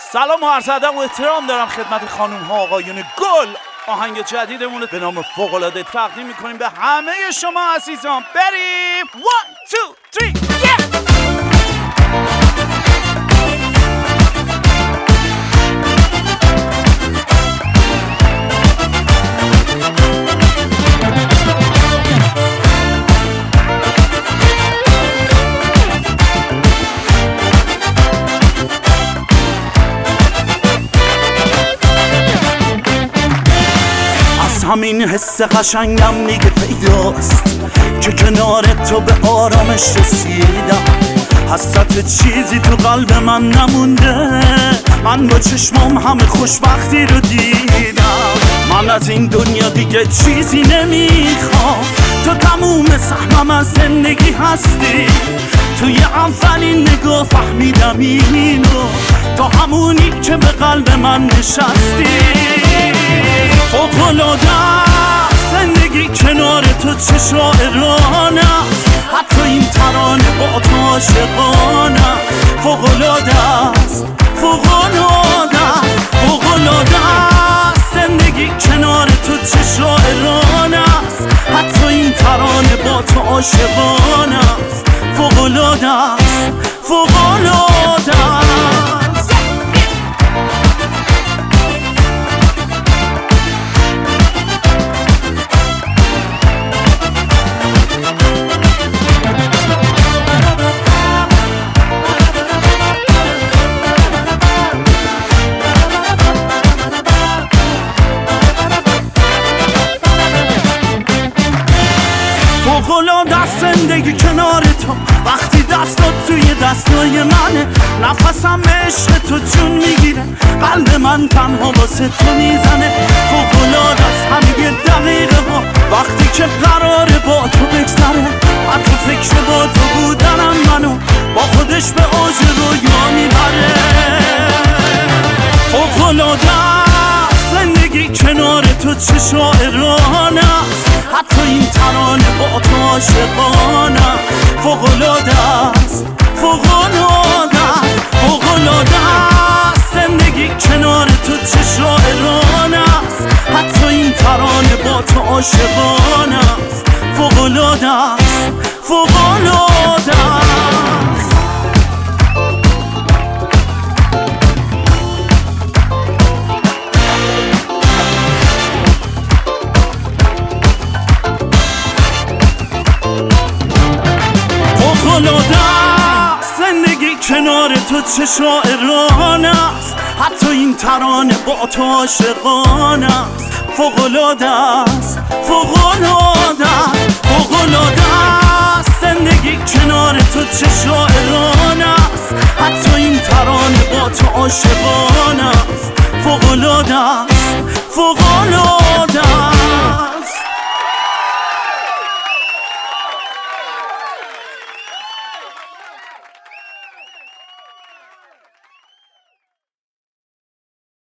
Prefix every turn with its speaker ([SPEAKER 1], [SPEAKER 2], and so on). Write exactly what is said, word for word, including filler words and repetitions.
[SPEAKER 1] سلام و عرض ادب و احترام دارم خدمت خانم ها آقایون گل. آهنگ جدیدمون رو به نام فوق‌العاده تقدیم میکنیم به همه شما عزیزان. بریم one two three yeah! همین حس قشنگم دیگه پیداست که کنار تو به آرامش رسیدم. حسرت چیزی تو قلب من نمونده، من با چشمام همه خوشبختی رو دیدم. من از این دنیا دیگه چیزی نمیخوام، تو تموم سهمم از زندگی هستی. توی اولین نگاه فهمیدم اینو، تو همونی که به قلب من نشستی. فوق‌العاده زندگی کنار تو چه شاعرانه است، حتی این ترانه با تو عاشقانه. فوق‌العاده است، فوق‌العاده است، فوق‌العاده است زندگی کنار تو چه شاعرانه است، حتی این ترانه با تو عاشقانه است. فوق‌العاده است، فوق‌العاده است. فوق‌العاده است زندگی کنار تو، وقتی دستات توی دستای منه. نفسم به عشق تو جون میگیره، قلب من تنها واسه تو میزنه. فوق‌العاده است همه دقیقه ها وقتی که قراره با تو بگذره. حتی فکر با تو بودنم منو با خودش به اوج رویا میبره. فوق‌العاده است زندگی کنار تو چه شاعرانه است، حتی این ترانه با تو عاشقانه. فوق‌العاده است، فوق‌العاده است، فوق‌العاده است زندگی کنار تو چه شاعرانه است، حتی این ترانه با تو عاشقانه است. فوق‌العاده است، فوق‌العاده است. فوق‌العاده است زندگی کنار تو چه شاعرانه است، حتی این ترانه با تو عاشقانه است. فوق‌العاده است، فوق‌العاده است، فوق‌العاده است زندگی کنار تو چه شاعرانه است، حتی این ترانه با تو عاشقانه